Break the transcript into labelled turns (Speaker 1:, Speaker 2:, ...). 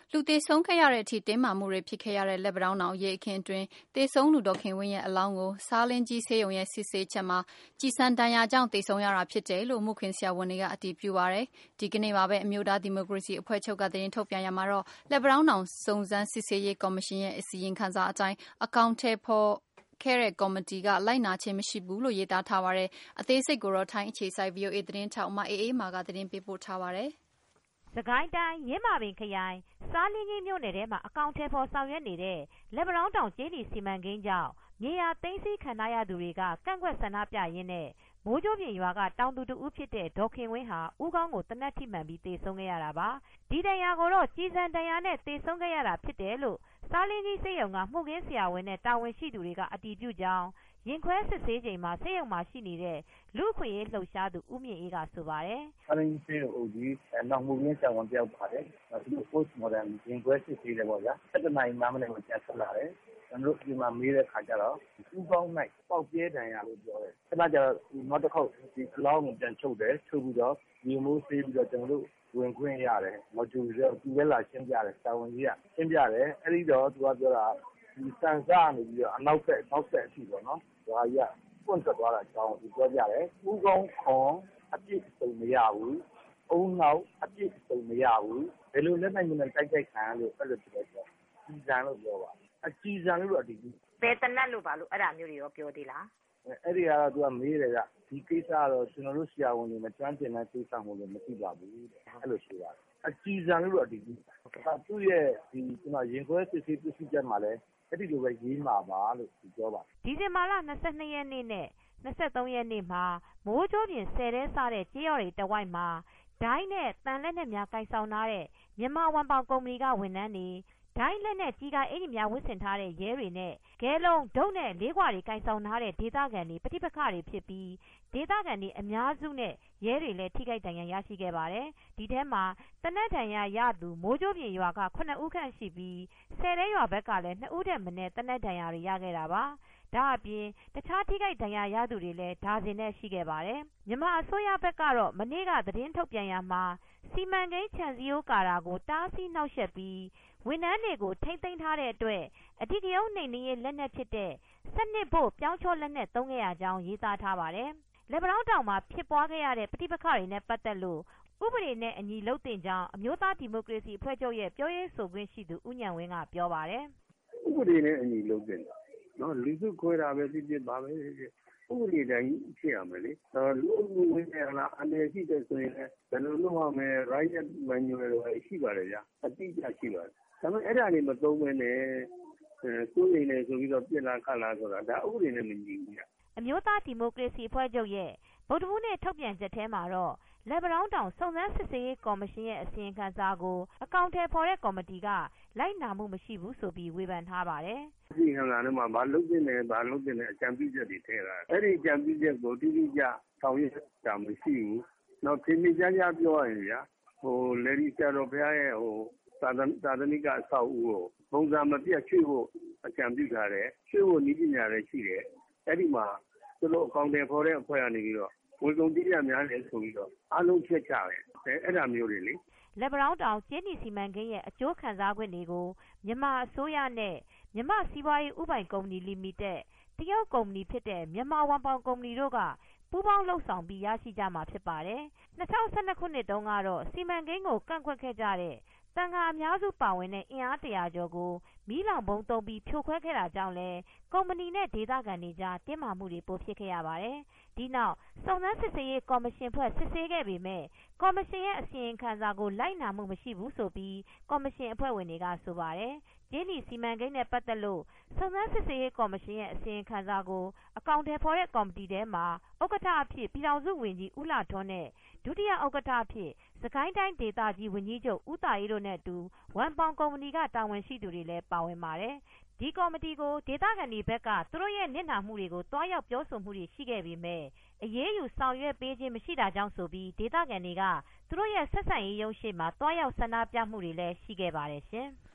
Speaker 1: လူသေဆုံးခဲ့ရတဲ့အထိတင်းမာမှုတွေဖြစ်ခဲ့ရတဲ့လက်ပံတောင်းတောင်ရေအခင်းအတွင်းသေဆုံးသူဒေါ်ခင်ဝင်းရဲ့အလောင်းကိုဆားလင်းကြီးဆေးရုံရဲ့စစ်ဆေးချက်မှာကျည်ဆံဒဏ်ရာကြောင့်သေဆုံးရတာဖြစ်တယ်လို့မှုခင်ဆရာဝန်တွေကအတည်ပြုပါတယ်။ဒီကနေ့မှာပဲအမျိုးသားဒီမိုကရေစီအဖွဲ့ချုပ်ကသတင်းထုတ်ပြန်ရမှာတော့လက်ပံတောင်းတောင်စုံစမ်းစစ်ဆေးရေးကော်မရှင်ရဲ့အစီရင်ခံစာအတိုင်းအကောင့်ထဲပေါ်ခဲ့တဲ့ကော်မတီကလိုက်နာခြင်းမရှိဘူးလို့ရေးသားထားပါတယ်။အသေးစိတ်ကိုတော့ထိုင်းအခြေစိုက် VOA သတင်းထောက်မအေးအေးမာကသတင်းပေးပို့ထားပါတယ်။
Speaker 2: စကိုင်းတိုင်းရင်းမာပင်ခရိုင်စားလင်းကြီးမြို့နယ်ထဲမှာအကောင့်ထဲပေါ်ဆောင်ရွက်နေတဲ့လက်ပံတောင်းတောင်ကျေးလီစီမံကိန်းကြောင့်မြေယာသိမ်းဆည်းခံထားရသူတွေကကန့်ကွက်ဆန္ဒပြရင်းနဲ့မိုးကြိုးပြင်ရွာကတောင်သူတဦးဖြစ်တဲ့ဒေါ်ခင်ဝင်းဟာဦးခေါင်းကိုတနက်ထိမှန်ပြီးသေဆုံးခဲ့ရတာပါ။ဒီဒဏ်ရာကိုတော့ကျည်ဆံဒဏ်ရာနဲ့သေဆုံးခဲ့ရတာဖြစ်တယ်လို့စားလင်းကြီးဆေးရုံကမှုခင်းဆရာဝန်နဲ့တာဝန်ရှိသူတွေကအတည်ပြုကြောင်းရင်ခွဲစစ်ဆေးချိန်မှာဆေးရုံမှာရှိနေတဲ့လူ့အခွင့်အရေးလှုပ်ရှားသူဦးမြင့်အေးကဆိုပါတယ်
Speaker 3: ။စားလင်းကြီးဆေးရုံအုပ်ကြီးနောက်မှုခင်းဆရာဝန်တယောက်ပါတယ်။သူတို့ post modern ရင်ခွဲစစ်ဆေးတယ်ပေါ့ဗျာ။7 နာရီ5မိနစ်မှာပြန်ဆက်လာတယ်။ကျွန်တော်တို့ဒီမှာမေးတဲ့ခါကျတော့ဦးခေါင်း၌ပေါက်ပြဲဒဏ်ရာလို့ပြောတယ်။အဲ့ဒါကျတော့နောက်တစ်ခေါက်ဒီကလောင်းကိုပြန်ချုပ်တယ်။ချုပ်ပြီးတော့ဒီမိုးဆေးပြီးတော့ကျွန်တော်တို့ဝင်ခွင့်ရတယ်။မကျူရောသူလည်းလာရှင်းပြတယ်တာဝန်ကြီးကရှင်းပြတယ်။အဲ့ဒီတော့သူကပြောတာဒီစံစားနေပြီးတော့အနောက်ဆက်အထိပေါ့နော်။ဒါကြီးကပွင့်ထွက်သွားတာအကြောင်းကိုပြောပြတယ်။ဦးခေါင်းခွန်အပြည့်စုံမရဘူး။အုံနောက်အပြည့်စုံမရဘူး။ဘယ်လိုလက်နိုင်မနဲ့တိုက်ခံရလို့အဲ့လိုဖြစ်လဲဆိုတော့ကြီးစံလို့ပြောပါအကြီးစံလို့အတီးကြီး
Speaker 2: ဘယ်တနက်လို့ပါလို့အဲ့ဒါမျိုးတွေရောပြောသေးလား
Speaker 3: အဲ့ဒီကတော့သူကမေးတယ်ကဒီကိစ္စကတော့ကျွန်တော်တို့ဆရာဝန်တွေမကျွမ်းကျင်တဲ့ကိစ္စမို့လို့မသိပါဘူးအဲ့လိုဆိုပါတယ်အကြီးစံလို့အတီးကြီးသူ့ရဲ့ဒီကျွန်တော်ရင်ခွဲစစ်ဆေးပစ္စည်းချက်မှာလည်းအဲ့ဒီလိုပဲရေးမှာပါလို့ပြောပါ
Speaker 2: ဒီဇင်ဘာလ22ရက်နေ့နဲ့23ရက်နေ့မှာမိုးကြိုးပြင်10တဲစားတဲ့ကြေးရော်တွေတဝိုက်မှာဒိုင်းနဲ့တန်လက်နဲ့များကိုင်ဆောင်ထားတဲ့မြန်မာဝန်ပေါင်ကုမ္ပဏီကဝန်ထမ်းတွေဒိုင်းလက်နဲ့ကြီးကအင်ကြီးများဝတ်ဆင်ထားတဲ့ရဲတွေနဲ့ဂဲလုံးဒုတ်နဲ့လေးခွာတွေကိုင်ဆောင်ထားတဲ့ဒေသခံတွေပဋိပက္ခတွေဖြစ်ပြီးဒေသခံတွေအများစုနဲ့ရဲတွေလည်းထိခိုက်ဒဏ်ရာရရှိခဲ့ပါတယ်။ဒီထဲမှာတနက်ဒဏ်ရာရသူမိုးကြိုးပြင်ရွာက9ဦးခန့်ရှိပြီး10တဲရွာဘက်ကလည်း2ဦးထက်မနည်းတနက်ဒဏ်ရာတွေရခဲ့တာပါ။ဒါအပြင်တခြားထိခိုက်ဒဏ်ရာရသူတွေလည်းဒါဇင်နဲ့ရှိခဲ့ပါတယ်။မြန်မာအစိုးရဘက်ကတော့မနေ့ကသတင်းထုတ်ပြန်ရမှာစီမံကိန်းခြံစည်းရိုးကာတာကိုတားဆီးနှောက်ယှက်ပြီးဝန်ထမ်းတွေကိုထိမ့်သိမ်းထားတဲ့အတွက်အဓိကရုဏ်းနှိမ်နင်းရေးလက်နက်ဖြစ်တဲ့စနစ်ဖို့ပြောင်းချောလက်နက်သုံးခဲ့ရကြောင်းရေးသားထားပါတယ်။လက်ပံတောင်းတောင်မှာဖြစ်ပွားခဲ့ရတဲ့ပဋိပက္ခတွေနဲ့ပတ်သက်လို့ဥပဒေနဲ့အညီလုပ်တင်ကြောင်းအမျိုးသားဒီမိုကရေစီအဖွဲ့ချုပ်ရဲ့ပြောရေးဆိုခွင့်ရှိသူဦးညံဝင်းကပြောပါတယ်
Speaker 3: ။ဥပဒေနဲ့အညီလုပ်တင်တာနော်လူစုခွဲတာပဲဖြစ်ဖြစ်ပါပဲဖြစ်ဥပဒေတိုင်းဖြစ်ရမယ်လေလူမှုဝင်ရလားအနေရှိတဲ့ဆိုရင်လည်းဘယ်လိုလုပ်ရမလဲ right manual တွေရှိပါတယ်ဗျာအတိအကျရှိပါတယ်ဒါပေမဲ့အဲ့ဒါတွေမသုံးဘဲနဲ့စိုးရိမ်နေဆိုပြီးတော့ပြစ်လာခတ်လာဆိုတာဒါဥပဒေနဲ့မညီဘူးဗျ
Speaker 2: အမျိုးသားဒီမိုကရေစီအဖွဲ့ချုပ်ရဲ့ဗုဒ္ဓဘူးနဲ့ထုတ်ပြန်ချက်ထဲမှာတော့လက်ပံတောင်းတောင်စုံစမ်းစစ်ဆေးရေးကော်မရှင်ရဲ့အစီရင်ခံစာကိုအကောင့်ထဲပေါ်တဲ့ကော်မတီကလိုက်နာမှုမရှိဘူးဆိုပြီးဝေဖန်ထားပါတယ်
Speaker 3: ။အစီရင်ခံစာထဲမှာဘာလုပ်တင်လဲဘာလုပ်တင်လဲအကြံပြုချက်တွေထည့်ထားတယ်။အဲ့ဒီအကြံပြုချက်ကိုတိတိကျဆောင်ရွက်တာမရှိဘူး။နောက်သင်္ကြန်ကြားပြောရရင်ဗျာလေဒီဆရာတော်ဘုရားရဲ့သာသနိကအဆောက်အဦကိုပုံစံမပြတ်ရွှေ့ဖို့အကြံပြုထားတယ်။ရွှေ့ဖို့နည်းပညာလည်းရှိတယ်။အဲ့ဒီမှာသူတို့အကောင့်ထဲပေါ်တဲ့အဖွဲ့ကနေပြီးတော့ဝေကုံတိရများလဲဆိုပြီးတော့အလုံးချက်ချတယ်အဲ့ဒါမျိုးတွေလေ
Speaker 2: လက်ပံတောင်းတောင်ကျေးနီစီမံကိန်းရဲ့အကျိုးခံစား권တွေကိုမြန်မာအစိုးရနဲ့မြန်မာစီးပွားရေးဥပိုင်ကုမ္ပဏီလီမိတက်တရုတ်ကုမ္ပဏီဖြစ်တဲ့မြန်မာဝန်ပေါင်ကုမ္ပဏီတို့ကပူးပေါင်းလှုပ်ဆောင်ပြီးရရှိကြမှာဖြစ်ပါတယ်2012ခုနှစ်တုန်းကတော့စီမံကိန်းကိုကန့်ကွက်ခဲ့ကြတဲ့တန်ခါအများစုပါဝင်တဲ့အင်အား100ကျော်ကိုမီးလောင်ပုံသုံးပြီးဖြိုခွဲခဲ့တာကြောင့်လည်းကုမ္ပဏီနဲ့ဒေသခံတွေကြားတင်းမာမှုတွေပိုဖြစ်ခဲ့ရပါတယ်။ဒီနောက်စုံစမ်းစစ်ဆေးရေးကော်မရှင်ဖွဲ့စစ်ဆေးခဲ့ပေမဲ့ကော်မရှင်ရဲ့အစီရင်ခံစာကိုလိုက်နာမှုမရှိဘူးဆိုပြီးကော်မရှင်အဖွဲ့ဝင်တွေကဆိုပါတယ်။ကျေးနီစီမံကိန်းနဲ့ပတ်သက်လို့စုံစမ်းစစ်ဆေးရေးကော်မရှင်ရဲ့အစီရင်ခံစာကိုအကောင့်ထဲပေါ်တဲ့ကော်မတီထဲမှာဥက္ကဋ္ဌအဖြစ်ပြည်ထောင်စုဝန်ကြီးဦးလှထွန်းနဲ့ဒုတိယဥက္ကဋ္ဌအဖြစ်စကိုင်းတိုင်းဒေသကြီးဝန်ကြီးချုပ်ဦးတာအေးတို့နဲ့အတူဝန်ပေါင်ကုမ္ပဏီကတာဝန်ရှိသူတွေလည်းပါဝင်ပါတယ်။ဒီကော်မတီကိုဒေသခံတွေဘက်ကသူတို့ရဲ့နစ်နာမှုတွေကိုတွားရောက်ပြောဆိုမှုတွေရှိခဲ့ပေမဲ့အရေးယူဆောင်ရွက်ပေးခြင်းမရှိတာကြောင့်ဆိုပြီးဒေသခံတွေကသူတို့ရဲ့ဆက်ဆံရေးရုံးရှိမှာတွားရောက်ဆန္ဒပြမှုတွေလည်းရှိခဲ့ပါတယ်ရှင်။